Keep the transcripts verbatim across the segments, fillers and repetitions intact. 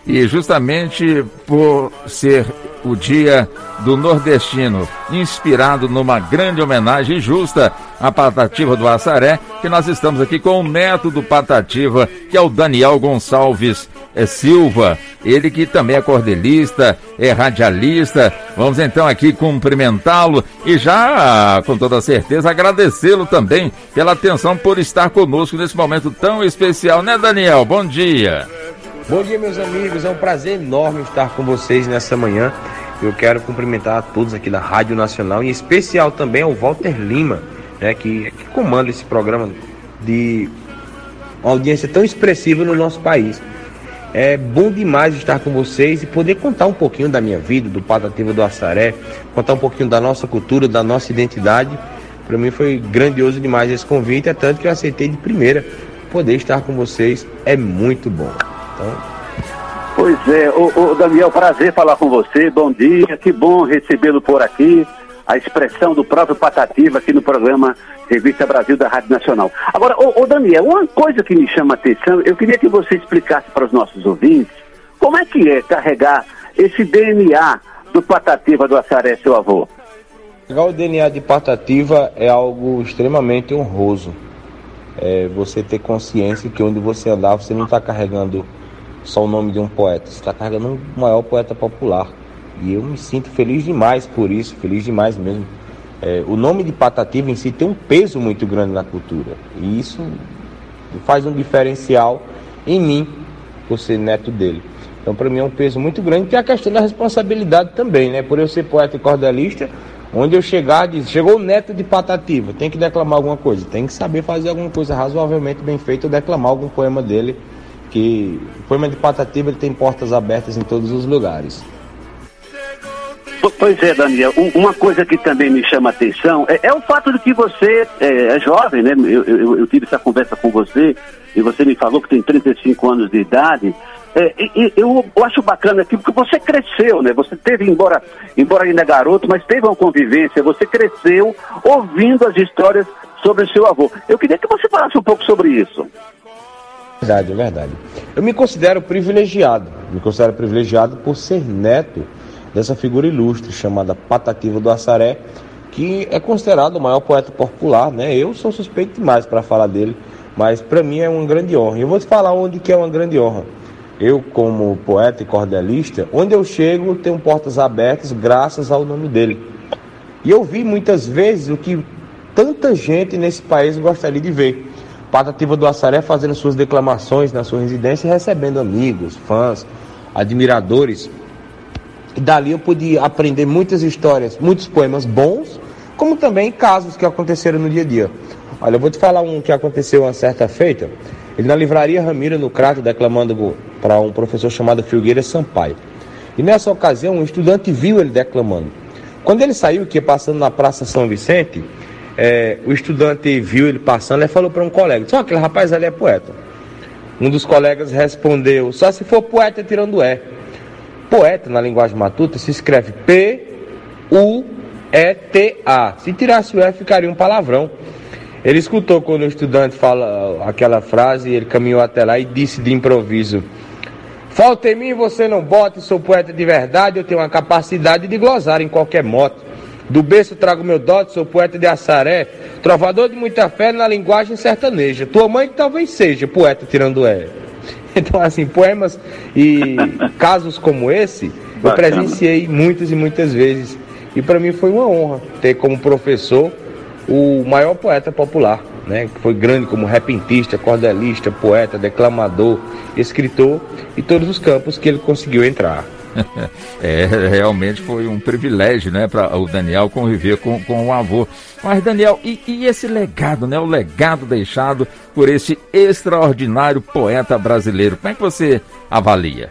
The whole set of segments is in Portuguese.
E justamente por ser o dia do nordestino, inspirado numa grande homenagem justa à Patativa do Assaré, que nós estamos aqui com o neto do Patativa, que é o Daniel Gonçalves é, Silva, ele que também é cordelista, é radialista. Vamos então aqui cumprimentá-lo e já, com toda certeza, agradecê-lo também pela atenção, por estar conosco nesse momento tão especial, né, Daniel? Bom dia. Bom dia, meus amigos, é um prazer enorme estar com vocês nessa manhã. Eu quero cumprimentar a todos aqui da Rádio Nacional, em especial também ao Walter Lima, né, que, que comanda esse programa de uma audiência tão expressiva no nosso país. É bom demais estar com vocês e poder contar um pouquinho da minha vida, do Patativa do Assaré, contar um pouquinho da nossa cultura, da nossa identidade. Para mim foi grandioso demais esse convite, é tanto que eu aceitei de primeira. Poder estar com vocês é muito bom. Então... Pois é, ô, ô, Daniel, prazer falar com você, bom dia, que bom recebê-lo por aqui, a expressão do próprio Patativa aqui no programa Revista Brasil da Rádio Nacional. Agora, ô, ô Daniel, uma coisa que me chama a atenção, eu queria que você explicasse para os nossos ouvintes, como é que é carregar esse D N A do Patativa do Assaré, seu avô? Carregar o D N A de Patativa é algo extremamente honroso. É você ter consciência que onde você andar, você não está carregando só o nome de um poeta, você está carregando o maior poeta popular. E eu me sinto feliz demais por isso, feliz demais mesmo. É, o nome de Patativa em si tem um peso muito grande na cultura. E isso faz um diferencial em mim, por ser neto dele. Então, para mim é um peso muito grande, que é a questão da responsabilidade também, né? Por eu ser poeta e cordelista, onde eu chegar, diz, chegou o neto de Patativa, tem que declamar alguma coisa, tem que saber fazer alguma coisa razoavelmente bem feita, ou declamar algum poema dele, que o poema de Patativa ele tem portas abertas em todos os lugares. Pois é, Daniel, uma coisa que também me chama a atenção é, é o fato de que você é, é jovem, né? Eu, eu, eu tive essa conversa com você e você me falou que tem trinta e cinco anos de idade. É, e, eu, eu acho bacana aqui porque você cresceu, né? Você teve, embora, embora ainda garoto, mas teve uma convivência, você cresceu ouvindo as histórias sobre o seu avô. Eu queria que você falasse um pouco sobre isso. Verdade, é verdade. Eu me considero privilegiado, me considero privilegiado por ser neto dessa figura ilustre chamada Patativa do Assaré, que é considerado o maior poeta popular, né? Eu sou suspeito demais para falar dele, mas para mim é uma grande honra. Eu vou te falar onde que é uma grande honra. Eu, como poeta e cordelista, onde eu chego, tenho portas abertas graças ao nome dele. E eu vi muitas vezes o que tanta gente nesse país gostaria de ver. Patativa do Assaré fazendo suas declamações na sua residência e recebendo amigos, fãs, admiradores. E dali eu pude aprender muitas histórias, muitos poemas bons, como também casos que aconteceram no dia a dia. Olha, eu vou te falar um que aconteceu uma certa feita. Ele na livraria Ramiro, no Crato, declamando para um professor chamado Filgueira Sampaio. E nessa ocasião, um estudante viu ele declamando. Quando ele saiu, que ia passando na Praça São Vicente, é, o estudante viu ele passando e falou para um colega: só aquele rapaz ali é poeta. Um dos colegas respondeu: só se for poeta tirando E. Poeta, na linguagem matuta, se escreve P U E T A. Se tirasse o E, ficaria um palavrão. Ele escutou quando o estudante fala aquela frase, ele caminhou até lá e disse de improviso: falta em mim, você não bota, sou poeta de verdade, eu tenho uma capacidade de glosar em qualquer moto. Do berço trago meu dote, sou poeta de Assaré, trovador de muita fé na linguagem sertaneja. Tua mãe que talvez seja poeta tirando E. Então, assim, poemas e casos como esse, eu presenciei muitas e muitas vezes. E para mim foi uma honra ter como professor o maior poeta popular, né? Que foi grande como repentista, cordelista, poeta, declamador, escritor e todos os campos que ele conseguiu entrar. É, realmente foi um privilégio, né, para o Daniel conviver com, com o avô. Mas, Daniel, e, e esse legado, né, o legado deixado por esse extraordinário poeta brasileiro, como é que você avalia?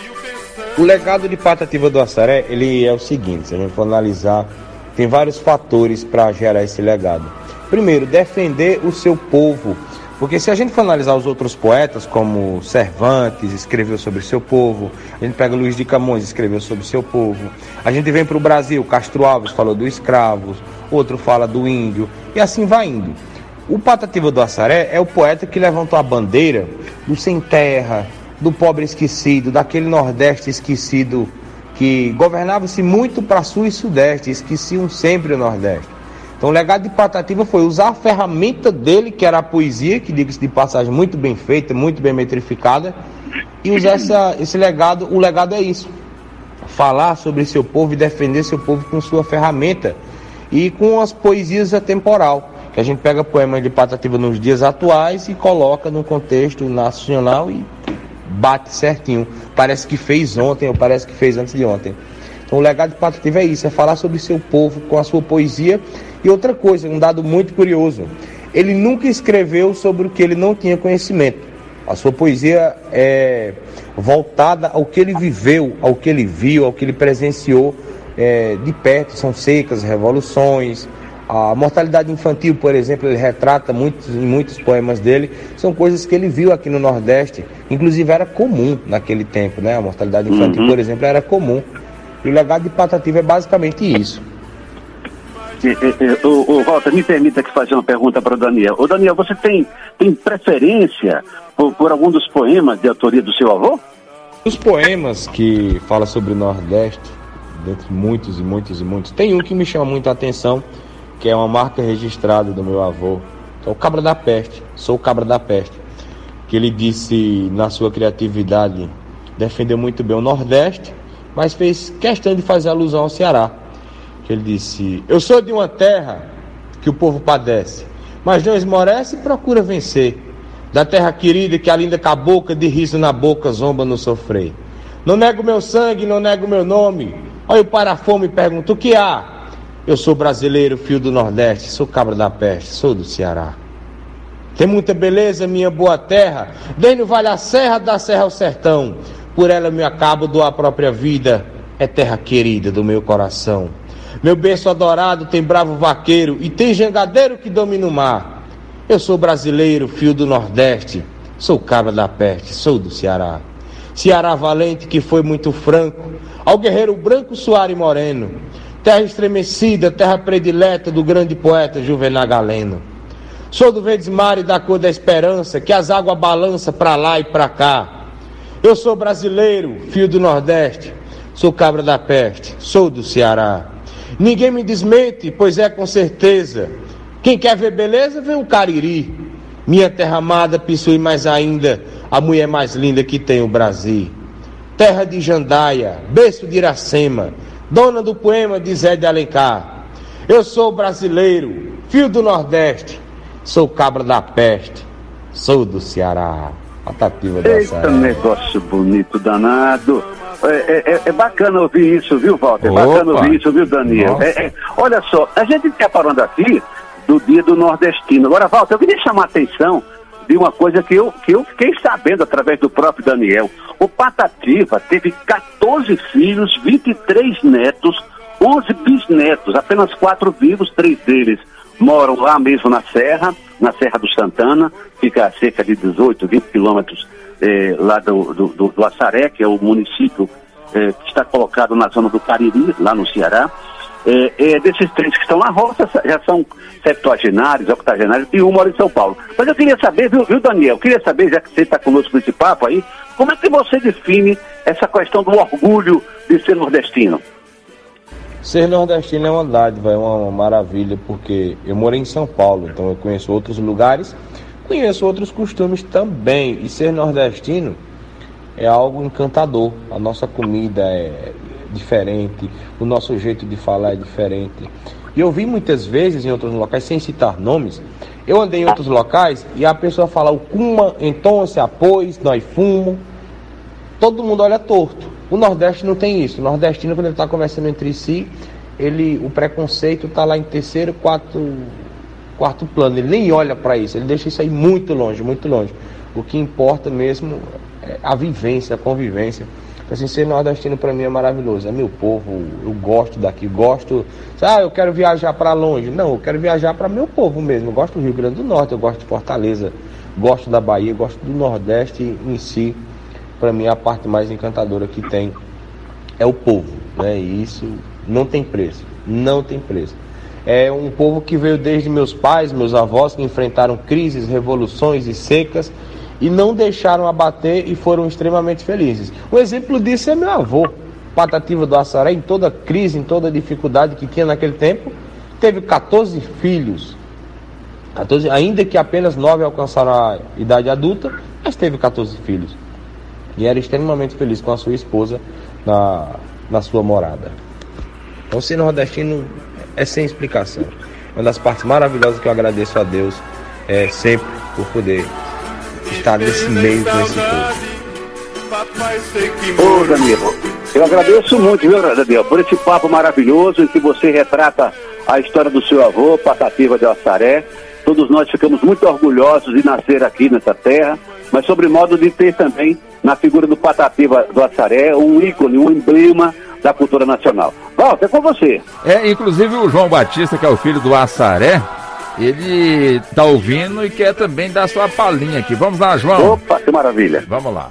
O legado de Patativa do Assaré, ele é o seguinte, se a gente for analisar, tem vários fatores para gerar esse legado. Primeiro, defender o seu povo. Porque se a gente for analisar os outros poetas, como Cervantes escreveu sobre o seu povo, a gente pega Luiz de Camões, escreveu sobre o seu povo, a gente vem para o Brasil, Castro Alves falou do escravo, outro fala do índio, e assim vai indo. O Patativa do Assaré é o poeta que levantou a bandeira do sem terra, do pobre esquecido, daquele Nordeste esquecido, que governava-se muito para Sul e Sudeste, esqueciam sempre o Nordeste. Então o legado de Patativa foi usar a ferramenta dele, que era a poesia, que diga-se de passagem, muito bem feita, muito bem metrificada, e usar essa, esse legado. O legado é isso: falar sobre seu povo e defender seu povo com sua ferramenta e com as poesias atemporal, que a gente pega poemas de Patativa nos dias atuais e coloca num contexto nacional e bate certinho, parece que fez ontem ou parece que fez antes de ontem. Então o legado de Patativa é isso, é falar sobre seu povo com a sua poesia. E outra coisa, um dado muito curioso: ele nunca escreveu sobre o que ele não tinha conhecimento. A sua poesia é voltada ao que ele viveu, ao que ele viu, ao que ele presenciou é, de perto. São secas, revoluções, a mortalidade infantil, por exemplo, ele retrata muitos, em muitos poemas dele. São coisas que ele viu aqui no Nordeste, inclusive era comum naquele tempo, né? A mortalidade infantil, uhum. por exemplo, era comum. E o legado de Patativa é basicamente isso. O Walter, me permita que fazer uma pergunta para o Daniel. Ô Daniel, você tem, tem preferência por, por algum dos poemas de autoria do seu avô? Os poemas que falam sobre o Nordeste, dentre muitos e muitos e muitos, tem um que me chama muito a atenção, que é uma marca registrada do meu avô, que é o Cabra da Peste. Sou o Cabra da Peste. Que ele disse, na sua criatividade, defendeu muito bem o Nordeste, mas fez questão de fazer alusão ao Ceará. Ele disse: eu sou de uma terra que o povo padece, mas não esmorece e procura vencer. Da terra querida que a linda cabocla de riso na boca zomba no sofrer. Não nego meu sangue, não nego meu nome. Olha o para-fome e pergunto: o que há? Eu sou brasileiro, filho do Nordeste, sou cabra da peste, sou do Ceará. Tem muita beleza minha boa terra, desde o Vale à Serra, da Serra ao Sertão. Por ela me acabo doar a própria vida, é terra querida do meu coração. Meu berço adorado tem bravo vaqueiro e tem jangadeiro que domina o mar. Eu sou brasileiro, filho do Nordeste, sou cabra da peste, sou do Ceará. Ceará valente que foi muito franco, ao guerreiro branco, suave e moreno. Terra estremecida, terra predileta do grande poeta Juvenal Galeno. Sou do verdes mares da cor da esperança, que as águas balançam pra lá e pra cá. Eu sou brasileiro, filho do Nordeste, sou cabra da peste, sou do Ceará. Ninguém me desmente, pois é com certeza. Quem quer ver beleza, vê um Cariri. Minha terra amada possui mais ainda a mulher mais linda que tem o Brasil. Terra de Jandaia, berço de Iracema, dona do poema de Zé de Alencar. Eu sou brasileiro, filho do Nordeste, sou cabra da peste, sou do Ceará. Patativa do Eita, Açaré. Negócio bonito, danado. É, é, é bacana ouvir isso, viu, Walter? É bacana ouvir isso, viu, Daniel? É, é, olha só, a gente está falando aqui do Dia do Nordestino. Agora, Walter, eu queria chamar a atenção de uma coisa que eu, que eu fiquei sabendo através do próprio Daniel. O Patativa teve catorze filhos, vinte e três netos, onze bisnetos, apenas quatro vivos, três deles moram lá mesmo na Serra, na Serra do Santana, fica a cerca de dezoito, vinte quilômetros eh, lá do, do, do, do Açaré, que é o município eh, que está colocado na zona do Cariri, lá no Ceará. Eh, eh, desses três que estão na roça, já são septuagenários, octogenários, e um mora em São Paulo. Mas eu queria saber, viu, viu Daniel, eu queria saber, já que você está conosco nesse papo aí, como é que você define essa questão do orgulho de ser nordestino? Ser nordestino é uma dádiva, é uma maravilha, porque eu morei em São Paulo, então eu conheço outros lugares, conheço outros costumes também, e ser nordestino é algo encantador. A nossa comida é diferente, o nosso jeito de falar é diferente. E eu vi muitas vezes em outros locais, sem citar nomes, eu andei em outros locais e a pessoa fala o cuma, então se apôs, nós fumo, todo mundo olha torto. O Nordeste não tem isso. O nordestino, quando ele está conversando entre si, ele, o preconceito está lá em terceiro, quarto, quarto plano. Ele nem olha para isso, ele deixa isso aí muito longe, muito longe. O que importa mesmo é a vivência, a convivência. Então, assim, ser nordestino para mim é maravilhoso. É meu povo, eu gosto daqui, gosto... Ah, eu quero viajar para longe. Não, eu quero viajar para meu povo mesmo. Eu gosto do Rio Grande do Norte, eu gosto de Fortaleza, gosto da Bahia, gosto do Nordeste em si. Para mim, a parte mais encantadora que tem é o povo, né? E isso não tem preço, não tem preço. É um povo que veio desde meus pais, meus avós, que enfrentaram crises, revoluções e secas, e não deixaram abater e foram extremamente felizes. Um exemplo disso é meu avô, Patativa do Assaré, em toda crise, em toda dificuldade que tinha naquele tempo, teve quatorze filhos, quatorze, ainda que apenas nove alcançaram a idade adulta, mas teve quatorze filhos. E era extremamente feliz com a sua esposa na, na sua morada. Então, ser nordestino é sem explicação. Uma das partes maravilhosas que eu agradeço a Deus é sempre por poder estar nesse meio com esse povo. Ô, Danilo, eu agradeço muito, viu, Daniel, por esse papo maravilhoso em que você retrata a história do seu avô, Patativa do Assaré. Todos nós ficamos muito orgulhosos de nascer aqui nessa terra, mas sobremodo de ter também na figura do Patativa do Assaré um ícone, um emblema da cultura nacional. Walter, é com você. É, inclusive o João Batista, que é o filho do Assaré, ele tá ouvindo e quer também dar sua palhinha aqui. Vamos lá, João. Opa, que maravilha. Vamos lá.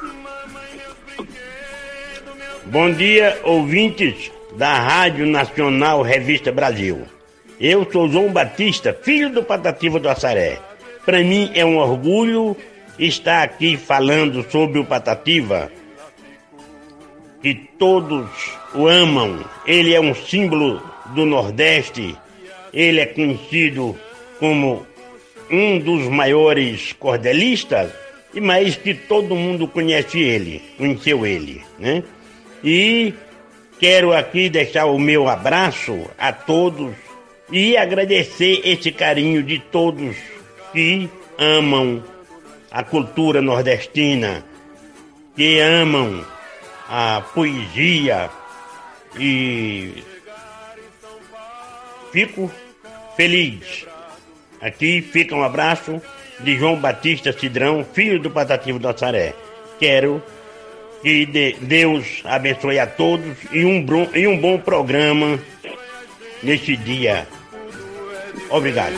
Bom dia, ouvintes da Rádio Nacional Revista Brasil. Eu sou João Batista, filho do Patativa do Assaré. Para mim é um orgulho estar aqui falando sobre o Patativa, que todos o amam. Ele é um símbolo do Nordeste, ele é conhecido como um dos maiores cordelistas, e mais que todo mundo conhece ele, conheceu ele, né? E quero aqui deixar o meu abraço a todos e agradecer esse carinho de todos que amam a cultura nordestina, que amam a poesia, e fico feliz. Aqui fica um abraço de João Batista Cidrão, filho do Patativa do Assaré. Quero que de Deus abençoe a todos e um, bom, e um bom programa neste dia. Obrigado.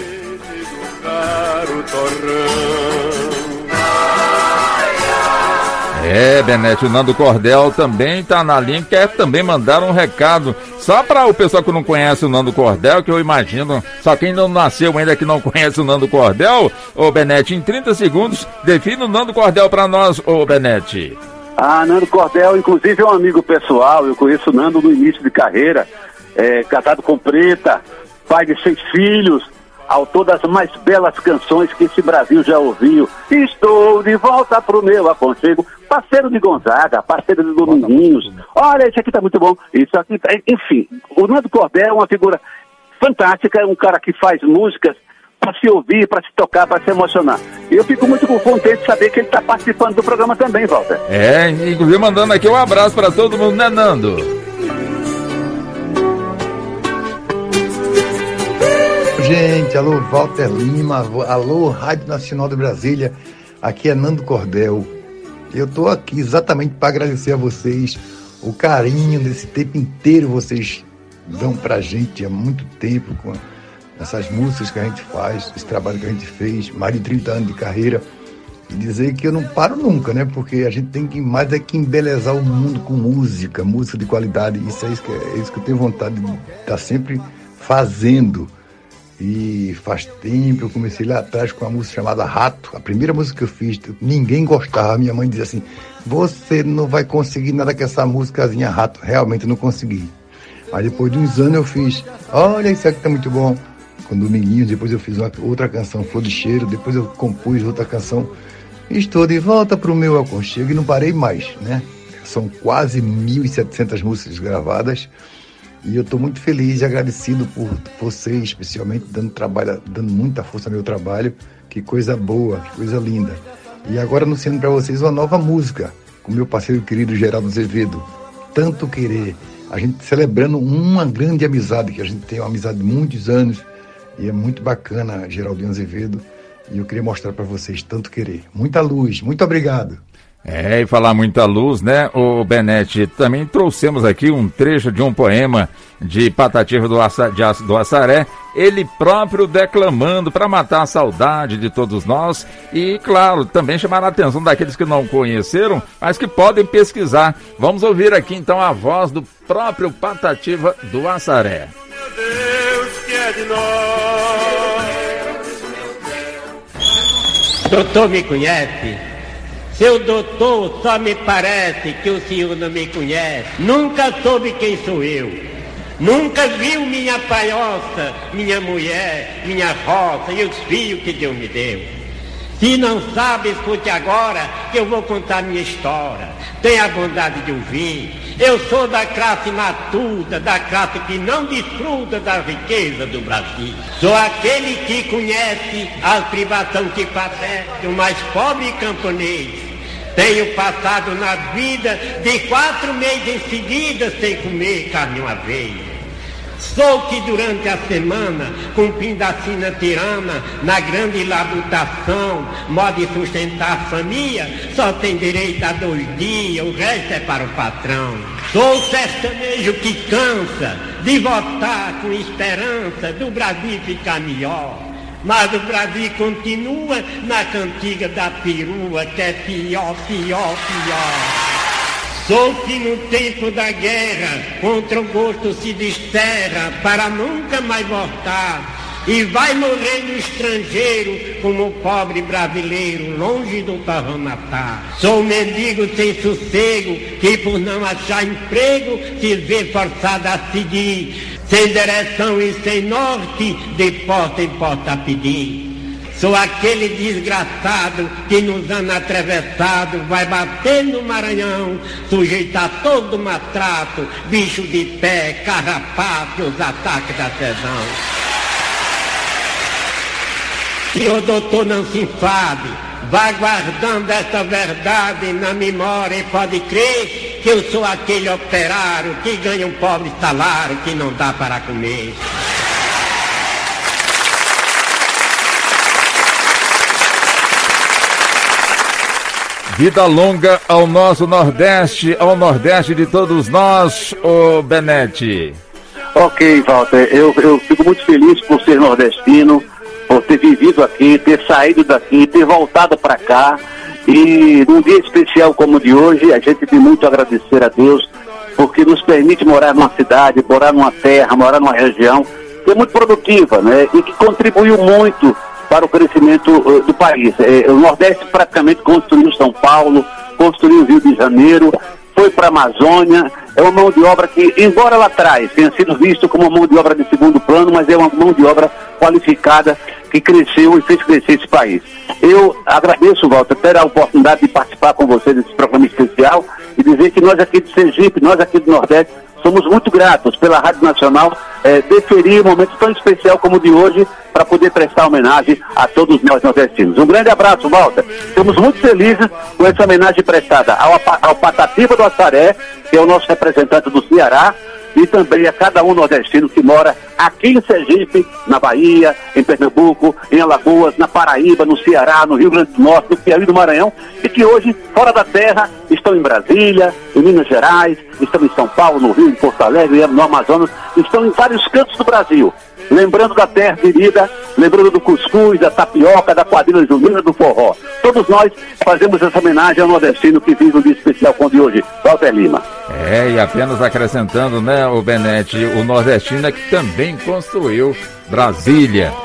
É, Benete, o Nando Cordel também tá na linha, quer também mandar um recado. Só para o pessoal que não conhece o Nando Cordel, que eu imagino, só quem não nasceu ainda que não conhece o Nando Cordel, ô Benete, em trinta segundos, defina o Nando Cordel para nós, ô Benete. Ah, Nando Cordel, inclusive, é um amigo pessoal. Eu conheço o Nando no início de carreira, é, casado com Preta, pai de seis filhos, autor das mais belas canções que esse Brasil já ouviu. Estou de volta pro meu aconchego, parceiro de Gonzaga, parceiro de Dominguinhos. Olha, esse aqui tá muito bom. Isso aqui, tá... Enfim, o Nando Cordel é uma figura fantástica, é um cara que faz músicas para se ouvir, para se tocar, para se emocionar. E eu fico muito contente de saber que ele está participando do programa também, Walter. É, inclusive mandando aqui um abraço para todo mundo, né, Nando? Gente, alô Walter Lima, alô Rádio Nacional de Brasília, aqui é Nando Cordel. Eu tô aqui exatamente para agradecer a vocês o carinho desse tempo inteiro vocês dão pra gente há muito tempo com essas músicas que a gente faz, esse trabalho que a gente fez, mais de trinta anos de carreira, e dizer que eu não paro nunca, né? Porque a gente tem que mais é que embelezar o mundo com música, música de qualidade. Isso é isso que, é isso que eu tenho vontade de estar sempre fazendo. E faz tempo, eu comecei lá atrás com uma música chamada Rato, a primeira música que eu fiz, ninguém gostava, minha mãe dizia assim, você não vai conseguir nada com essa músicazinha Rato. Realmente não consegui. Mas depois de uns anos eu fiz, olha, isso aqui tá muito bom, com Dominguinhos. Depois eu fiz uma, outra canção, Flor de Cheiro. Depois eu compus outra canção, Estou de Volta pro Meu Aconchego, e não parei mais, né? São quase mil e setecentas músicas gravadas. E eu estou muito feliz e agradecido por você, especialmente, dando, trabalho, dando muita força ao meu trabalho. Que coisa boa, que coisa linda. E agora anunciando para vocês uma nova música, com meu parceiro querido Geraldo Azevedo, Tanto Querer. A gente celebrando uma grande amizade, que a gente tem uma amizade de muitos anos. E é muito bacana, Geraldinho Azevedo. E eu queria mostrar para vocês, Tanto Querer. Muita luz, muito obrigado. É, e falar muita luz, né, o Benete? Também trouxemos aqui um trecho de um poema de Patativa do, Assa, de, do Assaré, ele próprio declamando para matar a saudade de todos nós e, claro, também chamar a atenção daqueles que não conheceram, mas que podem pesquisar. Vamos ouvir aqui então a voz do próprio Patativa do Assaré. Meu Deus, que é de nós. Doutor me conhece? Seu doutor, só me parece que o senhor não me conhece. Nunca soube quem sou eu. Nunca viu minha paioça, minha mulher, minha roça e os filhos que Deus me deu. Se não sabe, escute agora que eu vou contar minha história. Tenha a bondade de ouvir. Eu sou da classe matuta, da classe que não desfruta da riqueza do Brasil. Sou aquele que conhece as privações que padece o mais pobre camponês. Tenho passado na vida de quatro meses em seguida sem comer carne uma vez. Sou que durante a semana, cumprindo a sina tirana, na grande labutação, modo de sustentar a família, só tem direito a dois dias, o resto é para o patrão. Sou sertanejo que cansa de votar com esperança do Brasil ficar melhor. Mas o Brasil continua na cantiga da perua, que é pior, pior, pior. Sou que no tempo da guerra, contra o gosto se desterra, para nunca mais voltar, e vai morrer no estrangeiro, como o pobre brasileiro, longe do torrão matar. Sou mendigo sem sossego, que por não achar emprego, se vê forçado a seguir, sem direção e sem norte, de porta em porta a pedir. Sou aquele desgraçado que nos anos atravessados vai bater no Maranhão, sujeito a todo maltrato, bicho de pé, carrapato, os ataques da tesão. Senhor doutor, não se enfade, vá guardando essa verdade na memória e pode crer que eu sou aquele operário que ganha um pobre salário que não dá para comer. Vida longa ao nosso Nordeste, ao Nordeste de todos nós, ô Benete. Ok, Walter, eu, eu fico muito feliz por ser nordestino, por ter vivido aqui, ter saído daqui, ter voltado para cá. E num dia especial como o de hoje, a gente tem muito a agradecer a Deus, porque nos permite morar numa cidade, morar numa terra, morar numa região que é muito produtiva, né? E que contribuiu muito para o crescimento uh, do país. É, o Nordeste praticamente construiu São Paulo, construiu o Rio de Janeiro, foi para a Amazônia. É uma mão de obra que, embora lá atrás tenha sido visto como uma mão de obra de segundo plano, mas é uma mão de obra qualificada que cresceu e fez crescer esse país. Eu agradeço, Walter, ter a oportunidade de participar com você desse programa especial e dizer que nós aqui de Sergipe, nós aqui do Nordeste, somos muito gratos pela Rádio Nacional eh, deferir um momento tão especial como o de hoje para poder prestar homenagem a todos nós nordestinos. Um grande abraço, Walter. Estamos muito felizes com essa homenagem prestada ao, ao Patativa do Assaré, que é o nosso representante do Ceará, e também a cada um nordestino que mora aqui em Sergipe, na Bahia, em Pernambuco, em Alagoas, na Paraíba, no Ceará, no Rio Grande do Norte, no Piauí e no Maranhão, e que hoje, fora da terra, estão em Brasília, em Minas Gerais, estão em São Paulo, no Rio, em Porto Alegre, no Amazonas, estão em vários cantos do Brasil. Lembrando da terra querida, lembrando do cuscuz, da tapioca, da quadrilha junina, do forró. Todos nós fazemos essa homenagem ao nordestino que vive um dia especial como o de hoje, Walter Lima. É, e apenas acrescentando, né, o Benete, o nordestino é que também construiu Brasília.